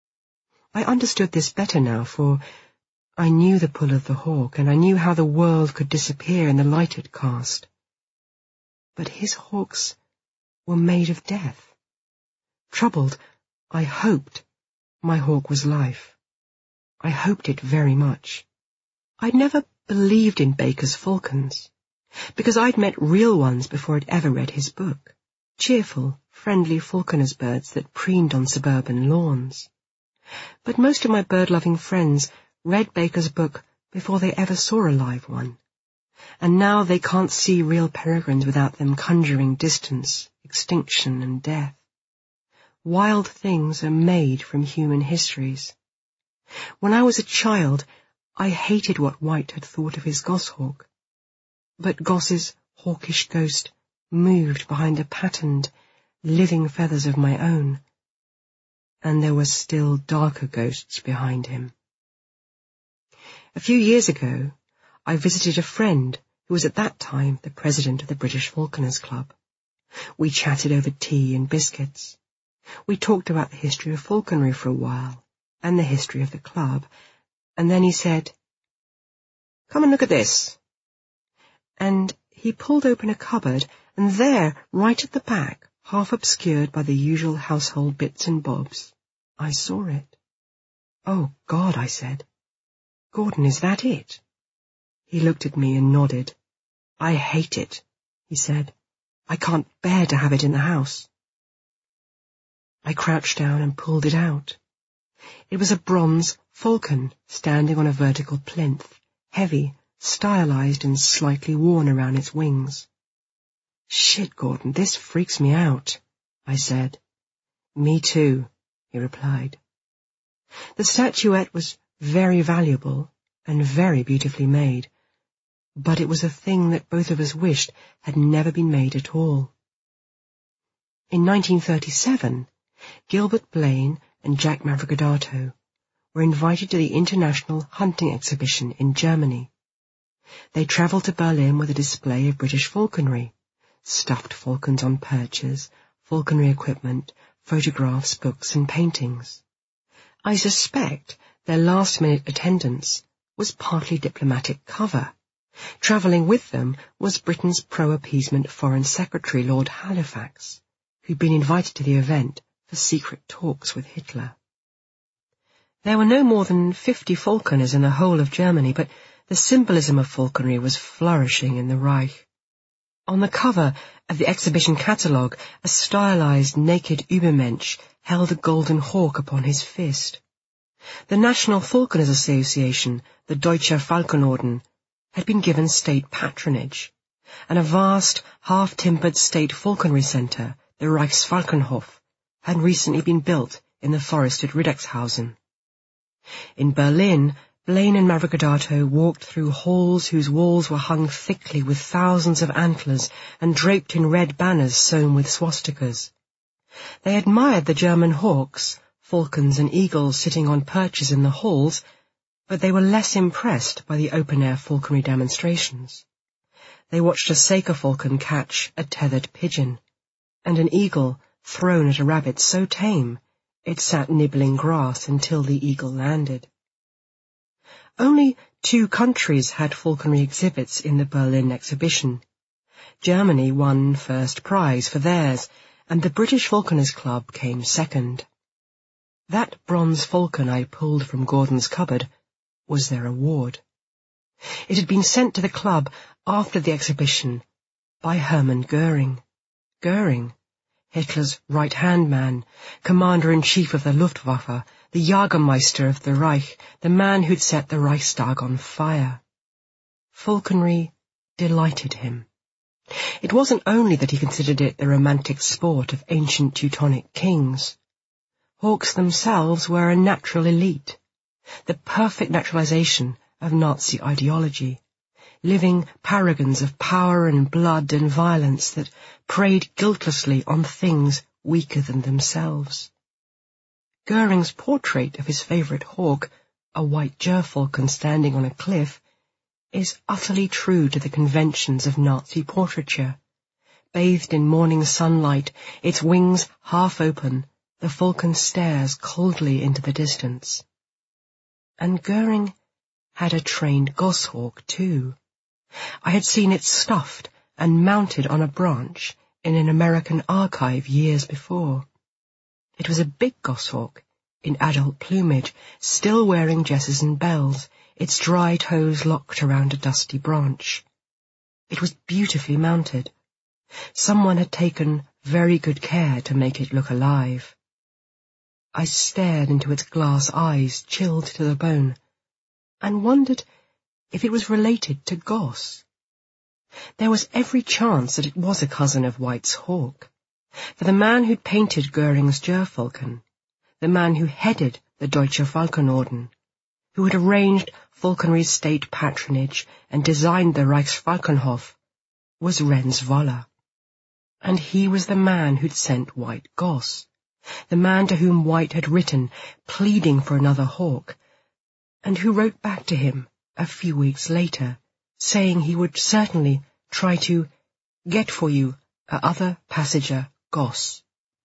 I understood this better now, for I knew the pull of the hawk, and I knew how the world could disappear in the light it cast. But his hawks were made of death. Troubled, I hoped my hawk was life. I hoped it very much. I'd never believed in Baker's falcons, because I'd met real ones before I'd ever read his book, cheerful, friendly falconers' birds that preened on suburban lawns. But most of my bird-loving friends read Baker's book before they ever saw a live one, and now they can't see real peregrines without them conjuring distance, extinction, and death. Wild things are made from human histories. When I was a child, I hated what White had thought of his goshawk. But Goss's hawkish ghost moved behind the patterned, living feathers of my own, and there were still darker ghosts behind him. A few years ago, I visited a friend who was at that time the president of the British Falconers Club. We chatted over tea and biscuits. We talked about the history of falconry for a while, and the history of the club, and then he said, "Come and look at this." And he pulled open a cupboard, and there, right at the back, half obscured by the usual household bits and bobs, I saw it. "Oh, God," I said. "Gordon, is that it?" He looked at me and nodded. "I hate it," he said. "I can't bear to have it in the house." I crouched down and pulled it out. It was a bronze falcon standing on a vertical plinth, heavy, stylized and slightly worn around its wings. "Shit, Gordon, this freaks me out," I said. "Me too," he replied. The statuette was very valuable and very beautifully made, but it was a thing that both of us wished had never been made at all. In 1937, Gilbert Blaine and Jack Mavrocordato were invited to the International Hunting Exhibition in Germany. They travelled to Berlin with a display of British falconry, stuffed falcons on perches, falconry equipment, photographs, books and paintings. I suspect their last-minute attendance was partly diplomatic cover. Travelling with them was Britain's pro-appeasement Foreign Secretary Lord Halifax, who'd been invited to the event for secret talks with Hitler. There were no more than 50 falconers in the whole of Germany, but the symbolism of falconry was flourishing in the Reich. On the cover of the exhibition catalogue, a stylized naked Übermensch held a golden hawk upon his fist. The National Falconers Association, the Deutscher Falkenorden, had been given state patronage, and a vast, half-timbered state falconry centre, the Reichsfalkenhof, had recently been built in the forested Riddexhausen. In Berlin, Blaine and Mavrocordato walked through halls whose walls were hung thickly with thousands of antlers and draped in red banners sewn with swastikas. They admired the German hawks, falcons and eagles sitting on perches in the halls, but they were less impressed by the open-air falconry demonstrations. They watched a Saker falcon catch a tethered pigeon, and an eagle thrown at a rabbit so tame it sat nibbling grass until the eagle landed. Only 2 countries had falconry exhibits in the Berlin exhibition. Germany won first prize for theirs, and the British Falconers Club came second. That bronze falcon I pulled from Gordon's cupboard was their award. It had been sent to the club after the exhibition by Hermann Göring. Göring, Hitler's right-hand man, commander-in-chief of the Luftwaffe, the Jägermeister of the Reich, the man who'd set the Reichstag on fire. Falconry delighted him. It wasn't only that he considered it the romantic sport of ancient Teutonic kings. Hawks themselves were a natural elite, the perfect naturalization of Nazi ideology, living paragons of power and blood and violence that preyed guiltlessly on things weaker than themselves. Göring's portrait of his favourite hawk, a white gerfalcon standing on a cliff, is utterly true to the conventions of Nazi portraiture. Bathed in morning sunlight, its wings half open, the falcon stares coldly into the distance. And Göring had a trained goshawk too. I had seen it stuffed and mounted on a branch in an American archive years before. It was a big goshawk, in adult plumage, still wearing jesses and bells, its dry toes locked around a dusty branch. It was beautifully mounted. Someone had taken very good care to make it look alive. I stared into its glass eyes, chilled to the bone, and wondered if it was related to Goss. There was every chance that it was a cousin of White's hawk, for the man who'd painted Göring's gerfalcon, the man who headed the Deutscher Falkenorden, who had arranged falconry's state patronage and designed the Reichsfalkenhof, was Renz Woller. And he was the man who'd sent White Goss, the man to whom White had written, pleading for another hawk, and who wrote back to him a few weeks later, saying he would certainly try to get for you a other passenger Goss.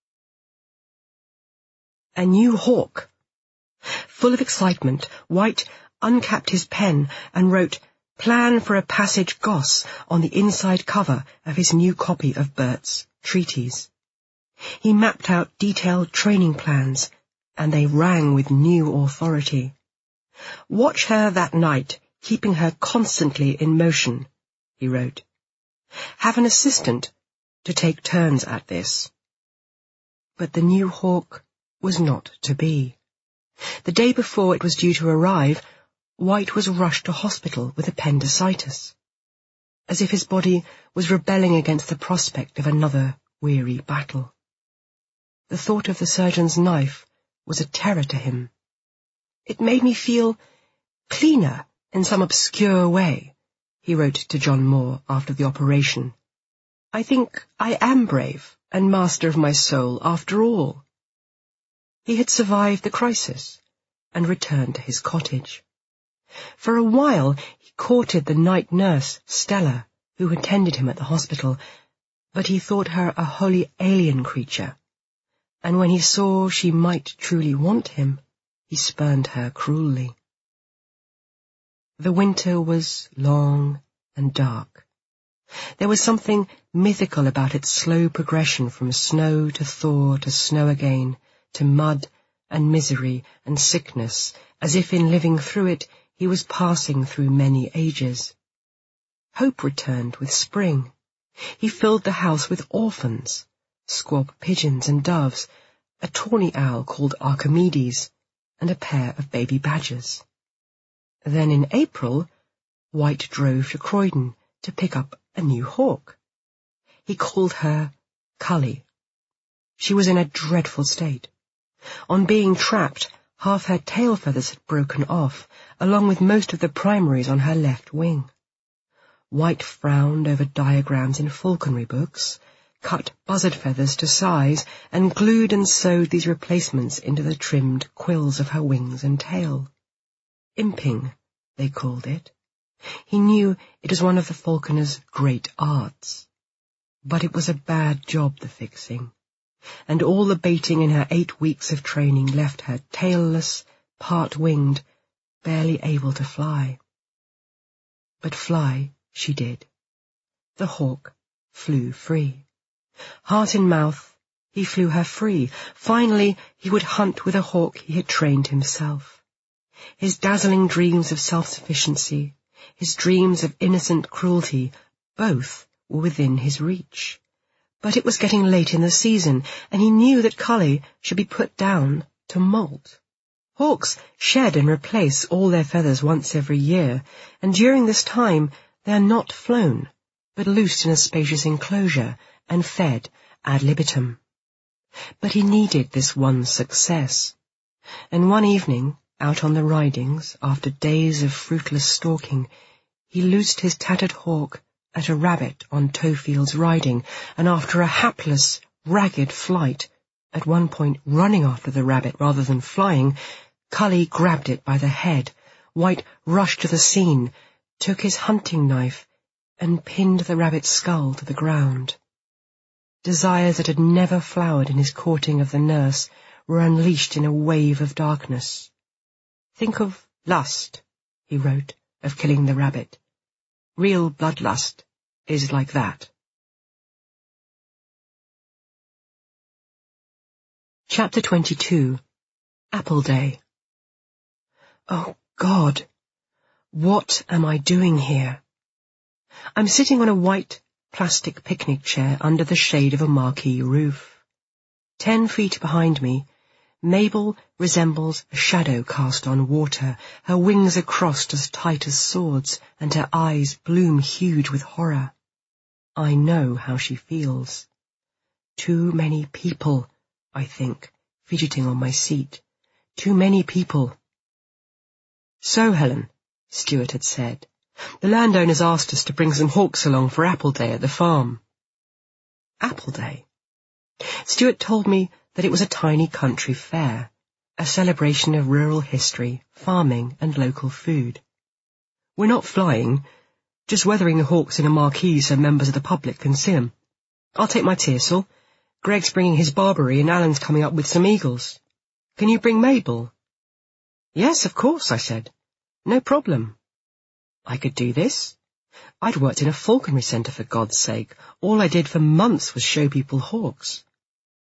A new hawk. Full of excitement, White uncapped his pen and wrote, "Plan for a passage Goss" on the inside cover of his new copy of Bert's treatise. He mapped out detailed training plans, and they rang with new authority. "Watch her that night, keeping her constantly in motion," he wrote. "Have an assistant to take turns at this." But the new hawk was not to be. The day before it was due to arrive, White was rushed to hospital with appendicitis, as if his body was rebelling against the prospect of another weary battle. The thought of the surgeon's knife was a terror to him. "It made me feel cleaner in some obscure way," he wrote to John Moore after the operation. "I think I am brave and master of my soul after all." He had survived the crisis and returned to his cottage. For a while he courted the night nurse, Stella, who attended him at the hospital, but he thought her a wholly alien creature, and when he saw she might truly want him, he spurned her cruelly. The winter was long and dark. There was something mythical about its slow progression from snow to thaw to snow again, to mud and misery and sickness, as if in living through it he was passing through many ages. Hope returned with spring. He filled the house with orphans, squab pigeons and doves, a tawny owl called Archimedes, and a pair of baby badgers. Then in April, White drove to Croydon to pick up a new hawk. He called her Cully. She was in a dreadful state. On being trapped, half her tail feathers had broken off, along with most of the primaries on her left wing. White frowned over diagrams in falconry books, cut buzzard feathers to size, and glued and sewed these replacements into the trimmed quills of her wings and tail. Imping, they called it. He knew it was one of the falconer's great arts. But it was a bad job, the fixing, and all the baiting in her 8 weeks of training left her tailless, part-winged, barely able to fly. But fly she did. The hawk flew free. Heart in mouth, he flew her free. Finally, he would hunt with a hawk he had trained himself. His dazzling dreams of self-sufficiency, his dreams of innocent cruelty, both were within his reach. But it was getting late in the season, and he knew that Cully should be put down to molt. Hawks shed and replace all their feathers once every year, and during this time they are not flown, but loosed in a spacious enclosure and fed ad libitum. But he needed this one success, and one evening, out on the ridings, after days of fruitless stalking, he loosed his tattered hawk at a rabbit on Towfield's riding, and after a hapless, ragged flight, at one point running after the rabbit rather than flying, Cully grabbed it by the head. White rushed to the scene, took his hunting knife, and pinned the rabbit's skull to the ground. Desires that had never flowered in his courting of the nurse were unleashed in a wave of darkness. "Think of lust," he wrote, "of killing the rabbit. Real bloodlust is like that." Chapter 22. Apple Day. Oh, God! What am I doing here? I'm sitting on a white plastic picnic chair under the shade of a marquee roof. 10 feet behind me, Mabel resembles a shadow cast on water. Her wings are crossed as tight as swords, and her eyes bloom huge with horror. I know how she feels. Too many people, I think, fidgeting on my seat. Too many people. "So, Helen," Stuart had said, "the landowners asked us to bring some hawks along for Apple Day at the farm." Apple Day? Stuart told me that it was a tiny country fair, a celebration of rural history, farming, and local food. "We're not flying, just weathering the hawks in a marquee so members of the public can see 'em. I'll take my tiercel. Greg's bringing his Barbary, and Alan's coming up with some eagles. Can you bring Mabel?" "Yes, of course," I said. "No problem." I could do this. I'd worked in a falconry centre, for God's sake. All I did for months was show people hawks.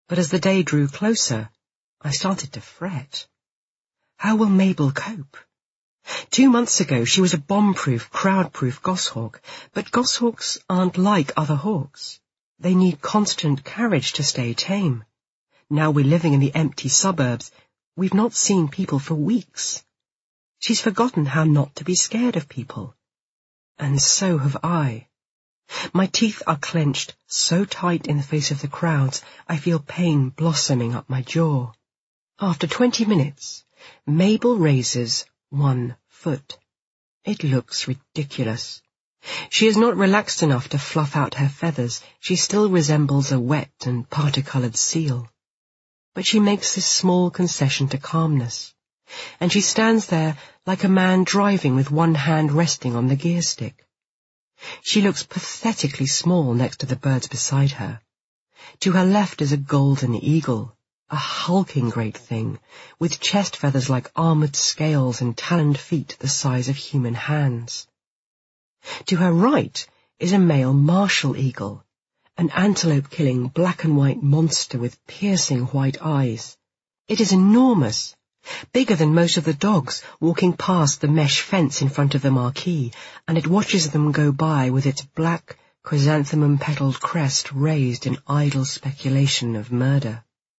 But as the day drew closer, I started to fret. How will Mabel cope? 2 months ago she was a bomb-proof, crowd-proof goshawk, but goshawks aren't like other hawks. They need constant carriage to stay tame. Now we're living in the empty suburbs. We've not seen people for weeks. She's forgotten how not to be scared of people. And so have I. My teeth are clenched so tight in the face of the crowds, I feel pain blossoming up my jaw. After 20 minutes, Mabel raises 1 foot. It looks ridiculous. She is not relaxed enough to fluff out her feathers. She still resembles a wet and parti-coloured seal. But she makes this small concession to calmness, and she stands there like a man driving with one hand resting on the gear stick. She looks pathetically small next to the birds beside her. To her left is a golden eagle, a hulking great thing, with chest feathers like armoured scales and taloned feet the size of human hands. To her right is a male martial eagle, an antelope-killing black and white monster with piercing white eyes. It is enormous, bigger than most of the dogs walking past the mesh fence in front of the marquee, and it watches them go by with its black, chrysanthemum-petalled crest raised in idle speculation of murder.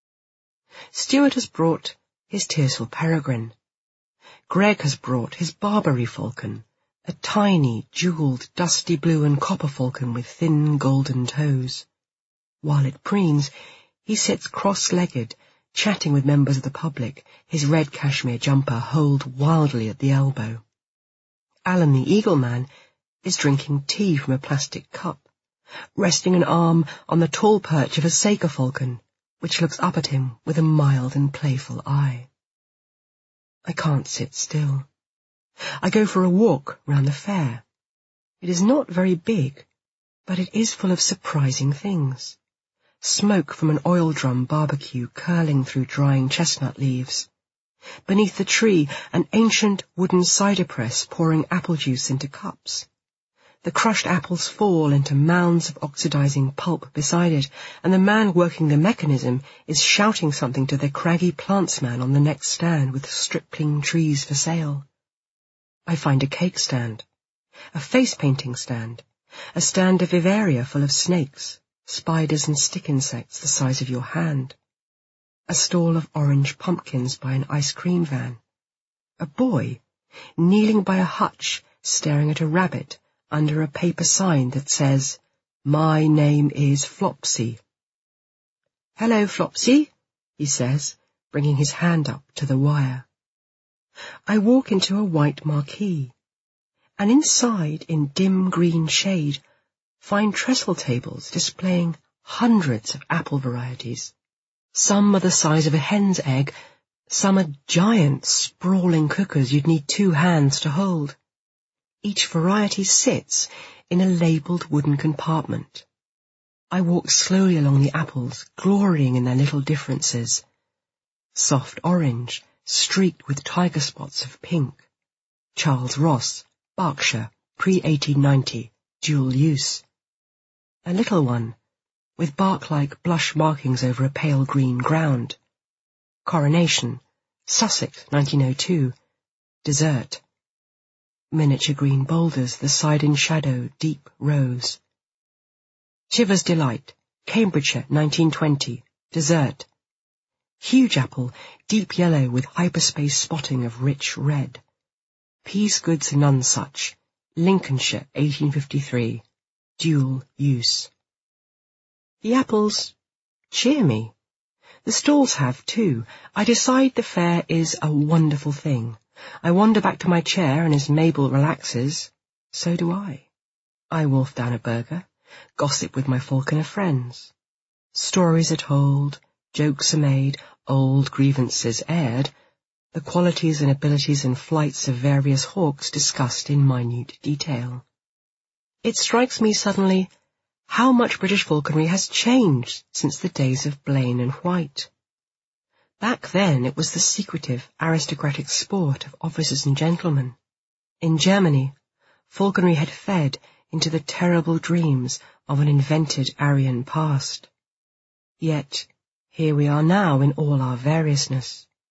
Stuart has brought his Tiercel peregrine. Greg has brought his Barbary falcon, a tiny, jewelled, dusty blue and copper falcon with thin golden toes. While it preens, he sits cross-legged, chatting with members of the public, his red cashmere jumper holed wildly at the elbow. Alan the Eagle Man is drinking tea from a plastic cup, resting an arm on the tall perch of a Saker falcon, which looks up at him with a mild and playful eye. I can't sit still. I go for a walk round the fair. It is not very big, but it is full of surprising things. Smoke from an oil drum barbecue curling through drying chestnut leaves. Beneath the tree, an ancient wooden cider press pouring apple juice into cups. The crushed apples fall into mounds of oxidizing pulp beside it, and the man working the mechanism is shouting something to the craggy plantsman on the next stand with stripling trees for sale. I find a cake stand, a face-painting stand, a stand of vivaria full of snakes, spiders and stick insects the size of your hand, a stall of orange pumpkins by an ice cream van, a boy kneeling by a hutch staring at a rabbit under a paper sign that says, "My name is Flopsy." "Hello, Flopsy," he says, bringing his hand up to the wire. I walk into a white marquee, and inside, in dim green shade, find trestle tables displaying hundreds of apple varieties. Some are the size of a hen's egg, some are giant, sprawling cookers you'd need 2 hands to hold. Each variety sits in a labelled wooden compartment. I walk slowly along the apples, glorying in their little differences. Soft orange, streaked with tiger spots of pink. Charles Ross, Berkshire, pre-1890, dual use. A little one, with bark-like blush markings over a pale green ground. Coronation, Sussex, 1902, dessert. Miniature green boulders, the side in shadow, deep rose. Chivers Delight, Cambridgeshire, 1920, dessert. Huge apple, deep yellow with hyperspace spotting of rich red. Peas Goods Nonesuch, Lincolnshire, 1853, dual use. The apples cheer me. The stalls have too. I decide the fair is a wonderful thing. I wander back to my chair, and as Mabel relaxes, so do I. I wolf down a burger, gossip with my falconer friends. Stories are told, jokes are made, old grievances aired, the qualities and abilities and flights of various hawks discussed in minute detail. It strikes me suddenly how much British falconry has changed since the days of Blaine and White. Back then it was the secretive, aristocratic sport of officers and gentlemen. In Germany, falconry had fed into the terrible dreams of an invented Aryan past. Yet, Here we are now in all our variousness.